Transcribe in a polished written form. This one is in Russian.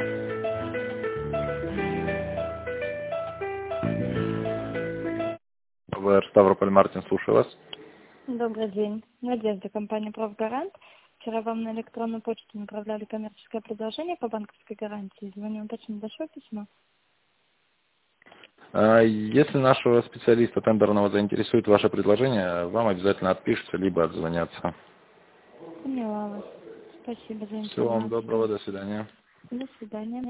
ВР Ставрополь, Мартин, слушаю вас. Добрый день. Надежда, компания «Правгарант». Вчера вам на электронную почту направляли коммерческое предложение по банковской гарантии. Звоню уточнить, дошло письмо? Если нашего специалиста тендерного заинтересует ваше предложение, вам обязательно отпишутся, либо отзвонятся. Поняла вас. Спасибо за информацию. Всего вам доброго, до свидания. До свидания.